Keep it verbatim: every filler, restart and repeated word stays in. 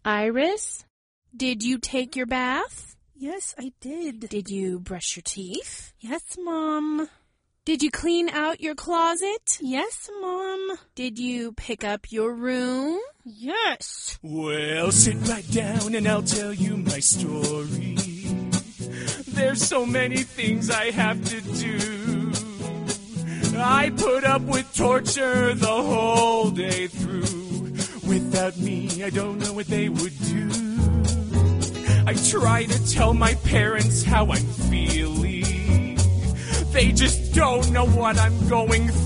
Iris, did you take your bath? Yes, I did. Did you brush your teeth? Yes, Mom. Did you clean out your closet? Yes, Mom. Did you pick up your room? Yes. Well, sit right down and I'll tell you my story. There's so many things I have to do. I put up with torture the whole day through. Without me, I don't know what they would do. I try to tell my parents how I'm feeling. They just don't know what I'm going through.